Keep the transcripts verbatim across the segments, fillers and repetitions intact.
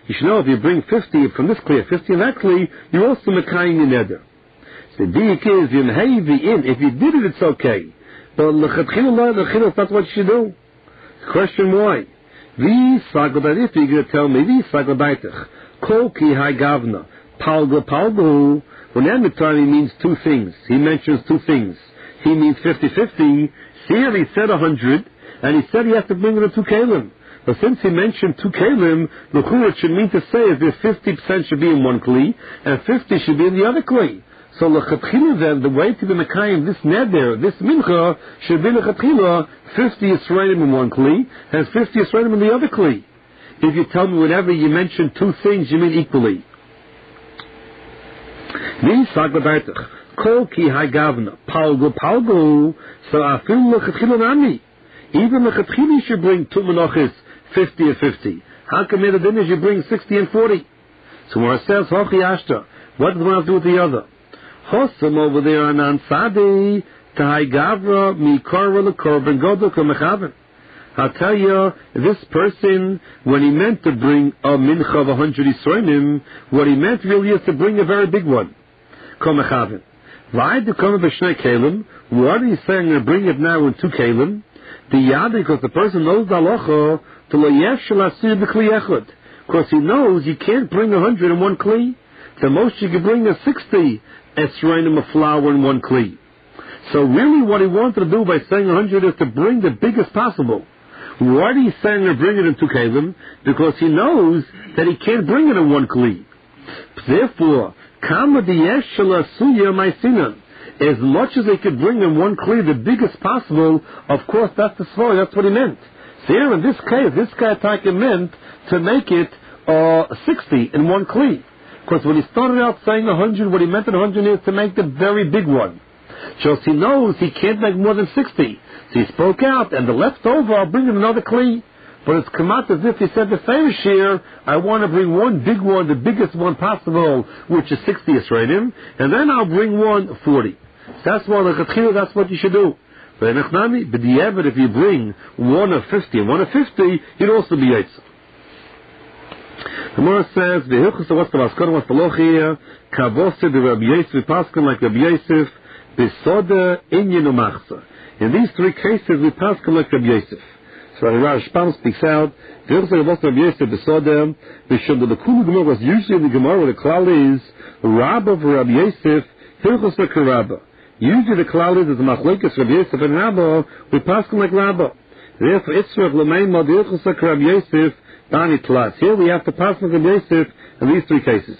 You should know if you bring fifty from this kli, fifty in that kli, you're also mekayim your neder. So the diik is, you in, if you did it, it's okay. But l'chatchila, that's what you should do. Question why? Vi sagodarit, you're going to tell me, vi sagodaitach, kol ki hai gavna, palgo palgo. When Amitar, he means two things. He mentions two things. He means fifty-fifty. Here he said one hundred, and he said he has to bring it in two kalim. But since he mentioned two kalim, the church should mean to say that fifty percent should be in one kli, and fifty should be in the other kli. So l'chatchila then, the way to be mekayim this neder, this mincha, should be l'chatchila, fifty Yisraelim in one kli, and fifty Yisraelim in the other kli. If you tell me whenever you mention two things, you mean equally. Kol ki hai gavna, palgo palgo, so afil l'chatchila nami. Even l'chatchila you should bring two menachis, fifty and fifty. How come the din is you bring sixty and forty? So when it says, hochi ashta, what does one have to do with the other? Hossam over there on Ansadi, Tahai Gavra, Mikara Lakorban Godok Mechaven. I'll tell you, this person, when he meant to bring a mincha of a hundred Yisraelim, what he meant really is to bring a very big one. Komechaven. Why do come b'shnei kalim? What are you saying? I'm going to bring it now in two kalim. The yad, because the person knows the halacha to lo yesh shel asir b'kli echad. Because he knows you can't bring a hundred in one kli. The most you can bring is sixty esrainim of flour in one kli. So really what he wanted to do by saying a hundred is to bring the biggest possible. Why are you saying to bring it in two kalim? Because he knows that he can't bring it in one kli. Therefore, kama diyesh shel asuya ma'isinan. As much as they could bring in one kli, the biggest possible, of course that's the svara, that's what he meant. So here in this case, this guy Taka meant to make it uh, sixty in one kli. Because when he started out saying one hundred, what he meant in one hundred is to make the very big one. So he knows he can't make more than sixty. So he spoke out, and the leftover, I'll bring him another kli. But it's come out as if he said the famous year, I want to bring one big one, the biggest one possible, which is sixty Yisraelim, and then I'll bring one forty. That's why that's what you should do. But if you bring one of fifty and one of fifty, you'd also be Yitzhak. The Gemara says, the Hilchus, what's the Maskana, what's the Loch here? Kavose de Rabbi Yosef, Paskin like Rabbi Yosef, Besoda, Inyan, Umachsa. In these three cases, we Paskin like Rabbi Yosef. So the Rashbam speaks out, the Hilchus, what's Rabbi Yosef, Besoda, Bishon, the Kulu Gemara was usually in the Gemara, the Klal is, Rabba of Rabbi Yosef, Hilchus like Rabba. Usually the Klal is, the Machlekes, Rabbi Yosef and Rabba, we Paskin like Rabba. Therefore, Itzrach, L'meimah, the Hilchus like Rabbi Yosef, Dani Tlas. Here we have to pass on the Yosef in these three cases.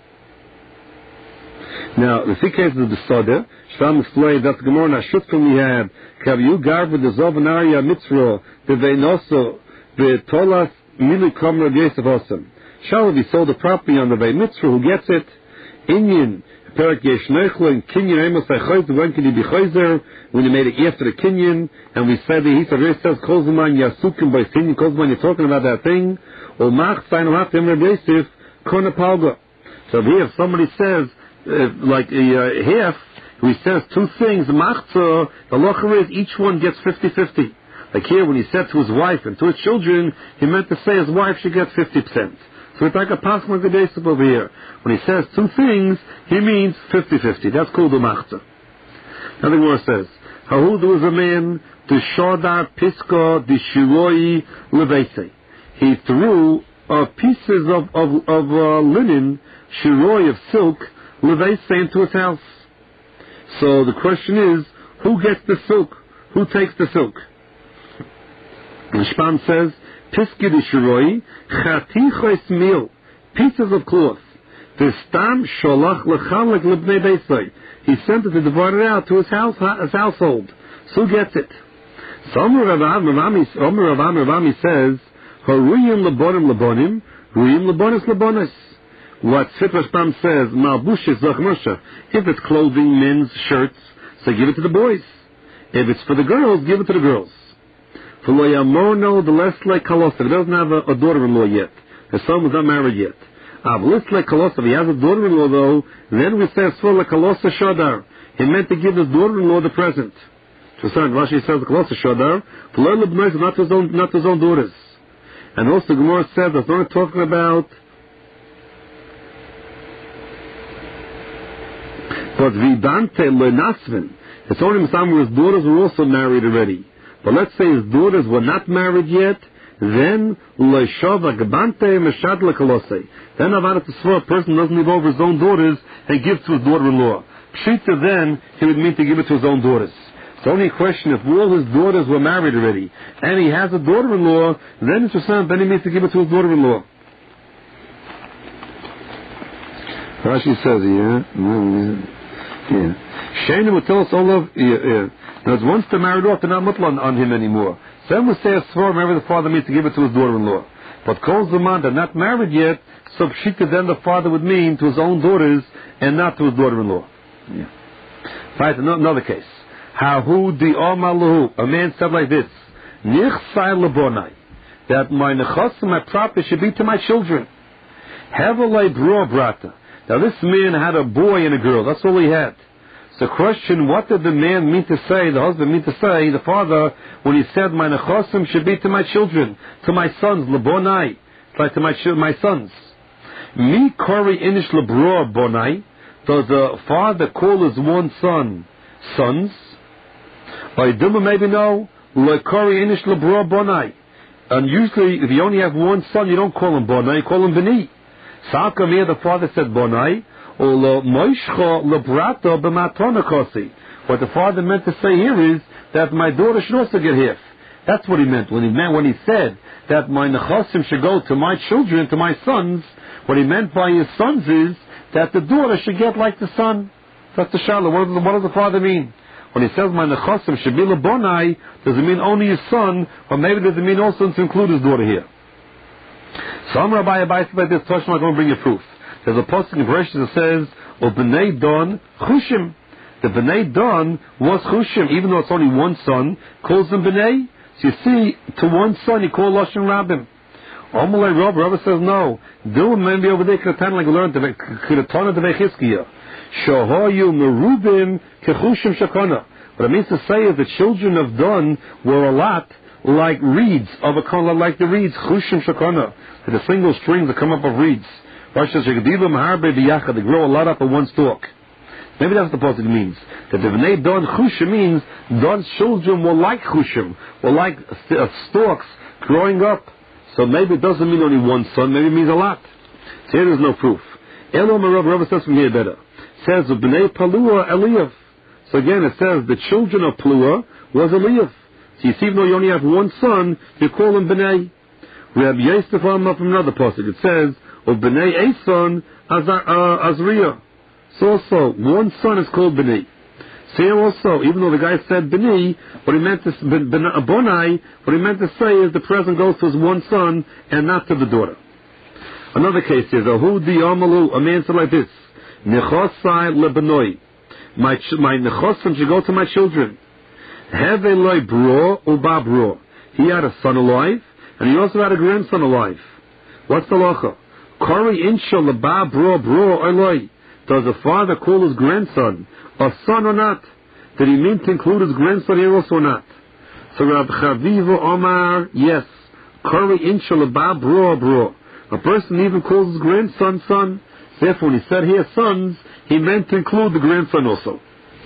Now, the three cases of the Soda, Shlam explained that the Gemara Nashutkum we had, Kaviyu Garva, the Zovanarya Mitzro, the Veinoso, the Tolas, Mili Kamra Yosef Osam. Shalav, he sold the property on the Vei Mitzro, who gets it, Inyan, Perak Yeshnechlo, and Kinyan Amos Achoyzer, when can he be Choyzer, when he made it after the Kinyan, and we said that he said, he says, Kozman Yasukim by Kinyan, Kozman, you're talking about that thing, or Mach, Sain, Rav, Emre, Yosef, Kona Palga. So here, if somebody says, uh, like a uh, half, he says two things, Machza, the Locher is, each one gets fifty-fifty. Like here, when he said to his wife and to his children, he meant to say his wife should get fifty percent. So it's like a Pasma Gedesip over here. When he says two things, he means fifty-fifty. That's called the Machza. Now the Gemara says, Hahudu is a man, the Shodar Piska, the Shiroi Levese. He threw uh, pieces of, of, of uh, linen, Shiroi of silk, Levese into his house. So the question is, who gets the silk? Who takes the silk? The Shpan says, Piski the Shiroi, Chatichos Mil, pieces of cloth. The Stam Sholach Lechalek Lebnei Beisai. He sent it to divide it out to his house, his household. So gets it. So Omer Rav Ravami says, Haruyim Lebonim Lebonim, Ruyim Lebonis Lebonis. What Sifra Shpam says, Malbushes Zachmosha. If it's clothing, men's shirts, so give it to the boys. If it's for the girls, give it to the girls. For Loyamono, the less like Kalosa. He doesn't have a, a daughter-in-law yet. His son was not married yet. Avlis like Kalosa. If he has a daughter-in-law though, then we say for like Kalosa Shodar. He meant to give his daughter-in-law the present. So son, Rashi says the Kalosa Shodar. For Loyal Lebnois, not his own, not his own daughters. And also Gemara says that's not talking about But Vidante Lenasvin, it's only Masam where his daughters were also married already. But let's say his daughters were not married yet, then Leshava Gabante Meshad Lekalose. Then Avadat Tzva, a person doesn't leave over his own daughters and give to his daughter-in-law. Pshita then, he would mean to give it to his own daughters. It's only a question if all his daughters were married already, and he has a daughter-in-law, then it's a then he means to give it to his daughter-in-law. Rashi says, yeah, yeah. Shana would tell us all of, yeah, yeah. Because once they're married off, they're not mutla on, on him anymore. So then we say a svar, remember the father means to give it to his daughter-in-law. But calls the man, they're not married yet, so pshita then the father would mean to his own daughters and not to his daughter-in-law. Yeah. Right, another case. Hahu di omalahu. A man said like this: Nichsai lebonai, that my nechas, my property, should be to my children. Hevelei bro brata. Now this man had a boy and a girl. That's all he had. So question: what did the man mean to say? The husband mean to say? The father, when he said my nechasim should be to my children, to my sons, lebonai, it's like to my my sons. Mi kori inish lebro bonai. Does the father call his one son sons? Or Duma maybe no. Lekori inish lebro bonai. And usually, if you only have one son, you don't call him bonai, you call him beni. Sakam here, the father said bonai. Or moishcha lebrata b'matona kosi. What the father meant to say here is that my daughter should also get half. That's what he meant when he meant when he said that my nechasim should go to my children, to my sons. What he meant by his sons is that the daughter should get like the son. That's the shalom. What does the, what does the father mean? When he says my nechasim should be lebonai, does it mean only his son, or maybe does it mean also to include his daughter here? Some Rabbi Abai said this. Toshma, I'm going to bring you proof. There's a posting in Bereshit that says, "O b'nei don chushim." The b'nei don was chushim, even though it's only one son. Calls them b'nei. So you see, to one son you call lashon rabbim. Omalei Rob, Rabbi says no. Do maybe over there Katan like we learned the Kiratana de Vechizkiya. Shohoyu merubim kechushim shakana. What it means to say is the children of Dan were a lot like reeds of a color, like the reeds chushim shakana, the single strings that come up of reeds. Rashi says shegdilim harbe biyachad, they grow a lot up on one stalk. Maybe that's what the pasuk means. That the Bnei Dan chushim means Dan's children were like chushim, were like uh, stalks growing up. So maybe it doesn't mean only one son, maybe it means a lot. So here there's no proof. Elom Rav Rav says from here better. It says Bnei Palua Eliyav. So again it says the children of Palua was Eliyav. So you see, even though you only have one son, you call him Bnei. We have Yosef from another pasuk. It says, of Bnei Eson Azriah. So also, one son is called Bnei. So here also, even though the guy said Bnei, what he meant to Bonai, what he meant to say is the present goes to his one son and not to the daughter. Another case is Ahu di Amalu, a man said like this: Nechosai lebenoi. My my nechosim should go to my children. Have eloi bro uba bro. He had a son alive, and he also had a grandson alive. What's the lacha? Kori insha leba bro bro eloi. Does the father call his grandson a son or not? Did he mean to include his grandson here also or not? So Rab Chaviva Omar, yes. Kari insha leba bro bro. A person even calls his grandson son. Therefore, when he said here sons, he meant to include the grandson also.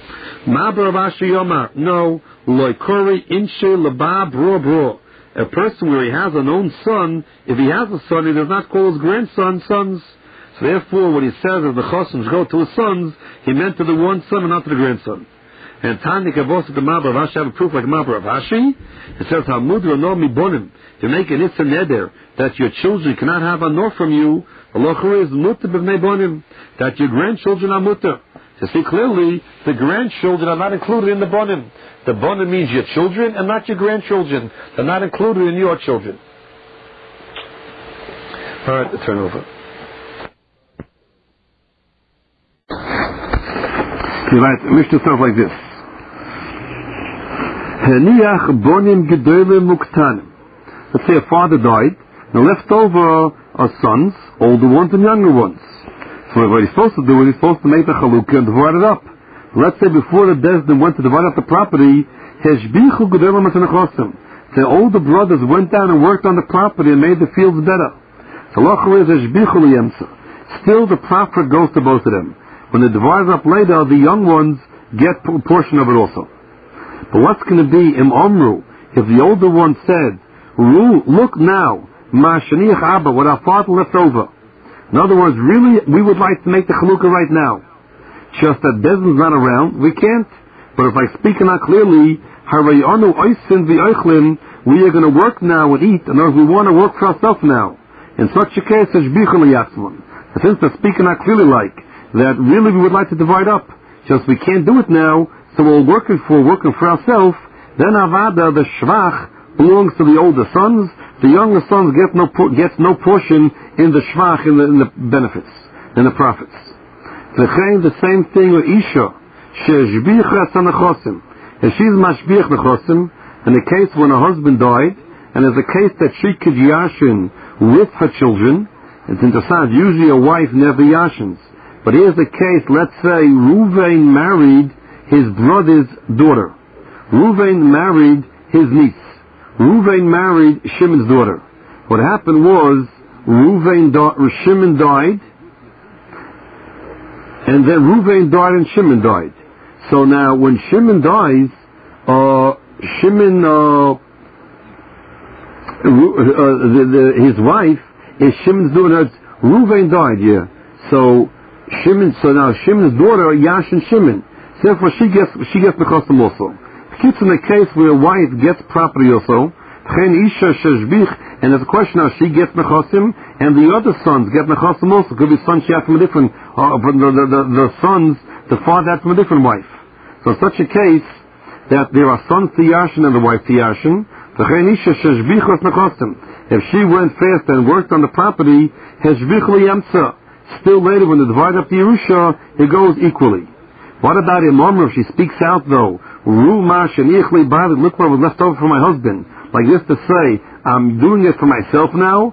Ma Rav Ashi Omar, no. Loi kari insha leba bro bro. A person where he has an own son, if he has a son, he does not call his grandson sons. So therefore, when he says that the chosams go to his sons, he meant to the one son and not to the grandson. And Tani Kavos at the Mabra of Hashi, have a proof like Mabra of Hashi. It says, Hamudra no mi bonim. You make an itza neder that your children cannot have a nor from you. Allah is mutter b'vnei bonim, that your grandchildren are mutter. To see clearly, the grandchildren are not included in the bonim. The bonim means your children and not your grandchildren. They're not included in your children. All right, turn over. Right, Mishnah starts like this. Heniach bonim gedolim muktanim. Let's say a father died, and left over are sons, older ones and younger ones. So what he's supposed to do is he's supposed to make the chalukah and divide it up. Let's say before the Bezdin went to divide up the property, heshbichu gedolim matanachosim. The older brothers went down and worked on the property and made the fields better. So lachar is heshbichu liyemsa. Still the profit goes to both of them. when they divide it up later, the young ones get a portion of it also. But what's going to be im omru if the older one said, look now, ma shaniach abba, what our father left over. In other words, really, we would like to make the chalukah right now. Just that Bezdin's not around, we can't. But if I speak it out clearly, harayanu oisin v'oichlin, we are going to work now and eat, and we want to work for ourselves now. In such a case, hashbichel yatzman. Since they're speaking out clearly like, that really we would like to divide up, just we can't do it now, so we're working for, working for ourselves, then avada, the shvach, belongs to the older sons, the younger sons get no, gets no portion in the shvach, in the, in the benefits, in the profits. The same thing with Isha. If she's mashbiach nechosim, in the case when her husband died, and there's a case that she could yashin with her children, it's interesting, usually a wife never yashins. But here's the case, let's say Ruvain married his brother's daughter. Ruvain married his niece. Ruvain married Shimon's daughter. What happened was, Ruvain da- Shimon died, and then Ruvain died and Shimon died. So now when Shimon dies, uh, Shimon, uh, uh, the, the, his wife is Shimon's daughter. Ruvain died, yeah. So Shimon, so now Shimon's daughter, Yash and Shimon. Therefore she gets, she gets the custom also. Keeps in the case where a wife gets property also, and there's a question now, she gets nechasim, and the other sons get nechasim also. Could be sons she had from a different, uh, the, the, the, the sons, the father had from a different wife. So in such a case, that there are sons to Yashin and the wife to Yashin, if she went fast and worked on the property, still later when they divide up the Yerusha, it goes equally. What about Imam if she speaks out though? Look what was left over for my husband. Like this to say, I'm doing it for myself now.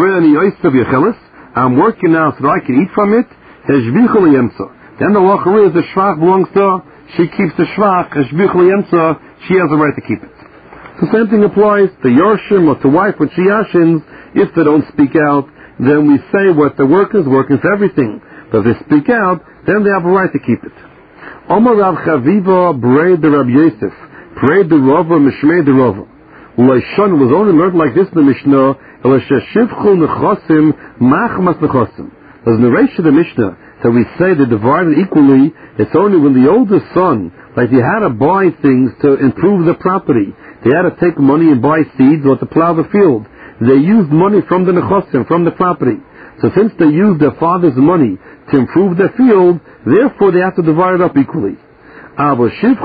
I'm working now so that I can eat from it. Then the law is the shvach belongs to her. She keeps the shvach. She has the right to keep it. The same thing applies to Yorshim or to wife when she yashins. If they don't speak out, then we say what the workers working for everything. But if they speak out, then they have a right to keep it. Omar Rav Chaviva Braid the Rab Yosef, Braid the Rava, Mishmei the Rava. Ulaishon was only learned like this in the Mishnah. Elashashivchu nechosim machmas nechosim. There's a narration of the Mishnah that we say they divided equally. It's only when the older son, like they had to buy things to improve the property. They had to take money and buy seeds or to plow the field. They used money from the nechosim, from the property. So since they used their father's money to improve their field, therefore they have to divide it up equally. But let's say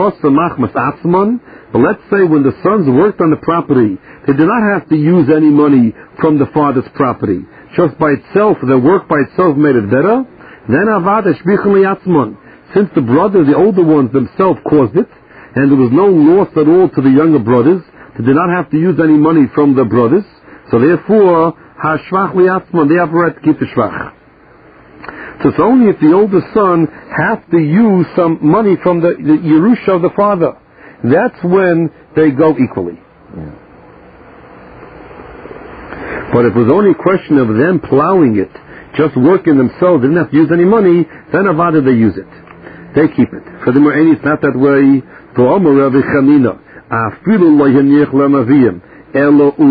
when the sons worked on the property, they did not have to use any money from the father's property. Just by itself, their work by itself made it better. Then since the brothers, the older ones themselves caused it, and there was no loss at all to the younger brothers, they did not have to use any money from the brothers, so therefore, they have the right to keep the shvach. So it's only if the older son has to use some money from the, the Yerusha of the father. That's when they go equally. Yeah. But if it was only a question of them plowing it, just working themselves, they didn't have to use any money, then avada they use it. They keep it. For the Mo'eni, it's not that way.